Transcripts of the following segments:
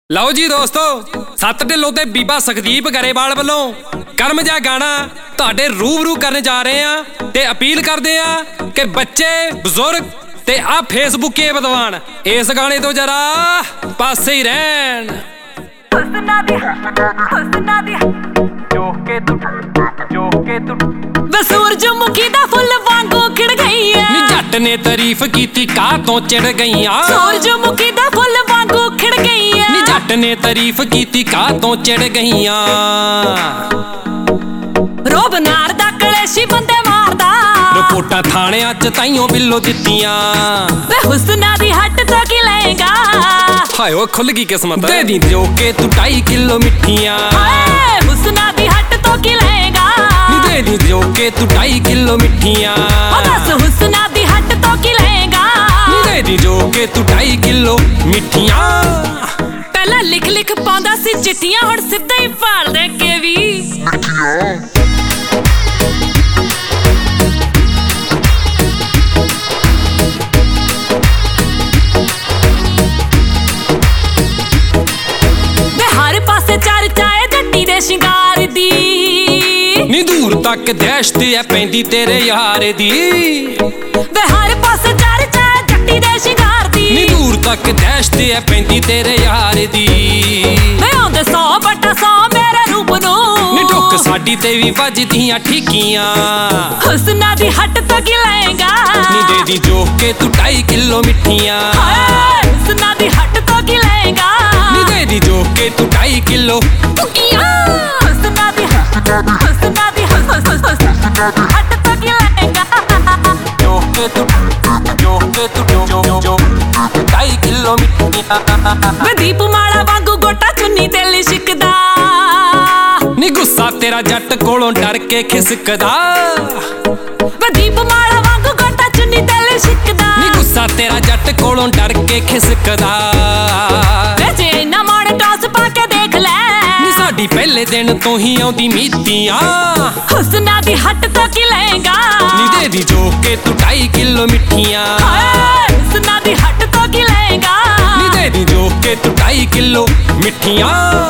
ਲਓ ਜੀ ਦੋਸਤੋ, ਸੱਤ ਢਿੱਲੋਂ ਤੇ ਬੀਬਾ ਸੁਖਦੀਪ ਗਰੇਵਾਲ ਵੱਲੋਂ ਕਰਮ ਜਿਹਾ ਗਾਣਾ ਤੁਹਾਡੇ ਰੂਬਰੂ ਕਰਨ ਜਾ ਰਹੇ ਆ ਤੇ ਅਪੀਲ ਕਰਦੇ ਆ ਕਿ ਬੱਚੇ ਬਜ਼ੁਰਗ ਤੇ ਆ ਫੇਸਬੁੱਕੇ ਵਿਦਵਾਨ ਇਸ ਗਾਣੇ ਤੋਂ ਜਰਾ ਪਾਸੇ ਹੀ ਰਹਿਣ। ਵੇ ਸੂਰਜਮੁਖੀ ਦਾ ਫੁੱਲ ਵਾਂਗੂ ਖਿੜ ਗਈ ਐ ਨੀ ਜੱਟ ਨੇ ਤਾਰੀਫ ਕੀਤੀ ਕਾਹ ਤੋਂ ਚਿੜ ਗਈਆਂ। ਸੂਰਜਮੁਖੀ ਦਾ ਫੁੱਲ ਵਾਂਗੂ ਖਿੜ ਗਈ ਐ ਨੀ ਜੱਟ ਨੇ ਤਾਰੀਫ ਕੀਤੀ ਕਾਹ ਤੋਂ ਚਿੜ ਗਈਆਂ। ਰੋਬ ਨਾਰ ਦਾ ਕਲੇਸ਼ੀ ਬੰਦੇ ਮਾਰਦਾ ਰਿਪੋਰਟਾਂ ਥਾਣਿਆਂ ਚ ਤਾਈਓ ਬਿੱਲੋ ਦਿੱਤੀਆਂ। ਵੇ ਹੁਸਨਾ ਦੀ ਹੱਟ ਤੋਂ ਕੀ ਲਏਗਾ ਹਾਏ ਓ ਖੁੱਲ ਗਈ ਕਿਸਮਤ ਦੇ ਦੀ ਜੋ ਕੇ ਤੂੰ 2.5 ਕਿਲੋ ਮਿੱਠੀਆਂ। ਹਾਏ ਹੁਸਨਾ ਦੀ ਹੱਟ ਤੋਂ ਕੀ ਲਏਗਾ ਨੀ ਦੇ ਦੀ ਜੋ ਕੇ ਤੂੰ 2.5 ਕਿਲੋ ਮਿੱਠੀਆਂ। ਉਹ ਦੱਸ ਹੁਸਨਾ ਦੀ ਹੱਟ ਤੋਂ ਕੀ ਲਏਗਾ ਨੀ ਦੇ ਦੀ ਜੋ ਕੇ ਤੂੰ 2.5 ਕਿਲੋ ਮਿੱਠੀਆਂ। ਪਹਿਲਾਂ ਲਿਖ ਲਿਖ ਪਾਉਂਦਾ ਸੀ ਚਿੱਠੀਆਂ, ਹੁਣ ਸਿੱਧਾ ਹੀ ਭਾਲ ਦੇ ਕੇ ਵੀ ਚਰਚਾਏ ਜੱਟੀ ਦੇ ਸ਼ਿੰਗਾਰ ਦੀ ਨੀ ਦੂਰ ਤੱਕ ਦਹਿਸ਼ਤ ਐ ਪੈਂਦੀ ਤੇਰੇ ਯਾਰ ਦੀ। ਵੇ ਹਰ ਪਾਸੇ ਚਰਚਾਏ ਜੱਟੀ ਦੇ ਸ਼ਿੰਗਾਰ ਦੀ ਨੀ ਦੂਰ ਤੱਕ ਦਹਿਸ਼ਤ ਐ ਪੈਂਦੀ ਤੇਰੇ ਯਾਰ ਦੀ। ਵੇ ਆਉਂਦੇ 100/100 ਮੇਰੇ ਰੂਪ ਨੂੰ ਨੀ ਟੁੱਕ ਸਾਡੀ ਤੇ ਵੀ ਵੱਜਦੀਆਂ ਠੀਕੀਆਂ। ਹੁਸਨਾ ਦੀ ਹੱਟ ਤੋਂ ਕੀ ਲਏਗਾ ਨੀ ਦੇ ਦੀ ਜੋ ਕੇ ਤੂੰ 2.5 ਕਿਲੋ ਮਿੱਠੀਆਂ। ਹਾਏ ਹੁਸਨਾ ਦੀ ਹੱਟ ਤੋਂ ਕੀ ਲਏਗਾ ਨੀ ਦੇ ਦੀ ਜੋ ਕੇ ਤੂੰ 2.5 ਕਿਲੋ ਹੁਸਨਾ ਦੀ ਹੱਟ ਤੋਂ ਕੀ ਲਏਗਾ ਜੋ ਕੇ ਤੂੰ 2.5 ਕਿਲੋ ਮਿੱਠੀਆਂ। ਵੇ ਦੀਪਮਾਲਾ ਵਾਂਗੂ ਗੋਟਾ ਚੁੰਨੀ ਤੇ ਲਿਸ਼ਕਦਾ ਨੀ ਗੁੱਸਾ ਤੇਰਾ ਜੱਟ ਕੋਲੋਂ ਡਰ ਕੇ ਖਿਸਕਦਾ। ਵੇ ਦੀਪਮਾਲਾ ਵਾਂਗੂ ਗੋਟਾ ਚੁੰਨੀ ਤੇ ਲਿਸ਼ਕਦਾ ਨੀ ਗੁੱਸਾ ਤੇਰਾ ਜੱਟ ਕੋਲੋਂ ਡਰ ਕੇ ਖਿਸਕਦਾ। ਵੇ ਜੇ ਨਾ ਮੋੜ ਟੌਸ ਪਾ ਕੇ ਦੇਖ ਲੈ ਨੀ ਸਾਡੀ ਪਹਿਲੇ ਦਿਨ ਤੋਂ ਹੀ ਆਉਂਦੀ ਮੀਤੀਆਂ। ਹੁਸਨਾ ਦੀ ਹੱਟ ਤੋਂ ਕੀ ਲਏਗਾ ਨੀ ਦੇ ਦੀ ਜੋ ਕੇ ਤੂੰ 2.5 ਕਿਲੋ ਮਿੱਠੀਆਂ। ਹਾਏ ਹੁਸਨਾ ਦੀ ਹੱਟ ਤੋਂ ਕੀ ਲਏਗਾ ਨੀ ਦੇ ਦੀ ਜੋ ਕੇ ਤੂੰ 2.5 ਕਿਲੋ ਮਿੱਠੀਆਂ।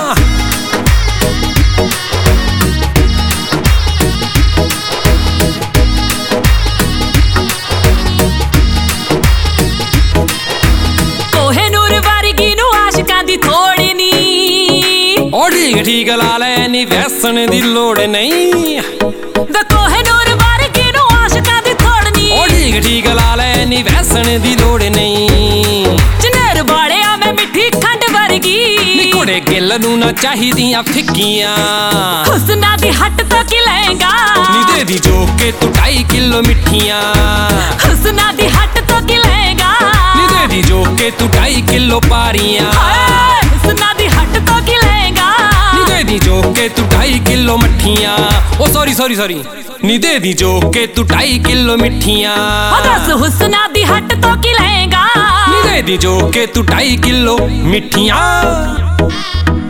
ਠੀਕ ਲਾ ਲੈ ਨੀ ਵੈਸਣ ਦੀ ਲੋੜ ਨਹੀਂ। ਵੇ ਕੋਹਿਨੂਰ ਵਰਗੀ ਨੂੰ ਆਸ਼ਿਕਾਂ ਦੀ ਥੋੜ ਨੀ। ਉਹ ਠੀਕ ਲਾ ਲੈ ਨੀ ਵੈਸਣ ਦੀ ਲੋੜ ਨਹੀਂ। ਜਨੇਰ ਵਾਲਿਆ ਮੈਂ ਮਿੱਠੀ ਖੰਡ ਵਰਗੀ ਨੀ ਘੋੜੇ ਗਿੱਲ ਨੂੰ ਨਾ ਚਾਹੀਦੀਆਂ ਫਿੱਕੀਆਂ। ਹੁਸਨਾ ਦੀ ਹੱਟ ਤੋਂ ਕੀ ਲਏਗਾ ਨੀ ਦੇ ਦੀ ਜੋ ਕੇ ਤੂੰ 2.5 ਕਿਲੋ ਮਿੱਠੀਆਂ। ਹੁਸਨਾ ਦੀ ਹੱਟ ਤੋਂ ਕੀ ਲਏਗਾ ਨੀ ਦੇ ਦੀ ਜੋ ਕੇ ਤੂੰ 2.5 ਕਿਲੋ ਪਾਰੀਆਂ। ਹਾਏ ਹੁਸਨਾ ਦੀ ਹੱਟ ਤੋਂ ਕੀ ਲਏਗਾ ਨੀ ਦੇ ਦੀ ਜੋ ਕੇ ਤੂੰ 2.5 ਕਿਲੋ ਮੱਠੀਆਂ। ਉਹ ਸੌਰੀ ਨੀ ਦੇ ਦੀ ਜੋ ਕੇ ਤੂੰ 2.5 ਕਿਲੋ ਮਿੱਠੀਆਂ। ਉਹ ਦੱਸ ਹੁਸਨਾ ਦੀ ਹੱਟ ਤੋਂ ਕੀ ਲਏਗਾ ਨੀ ਦੇ ਦੀ ਜੋ ਕੇ ਤੂੰ 2.5 ਕਿਲੋ ਮਿੱਠੀਆਂ।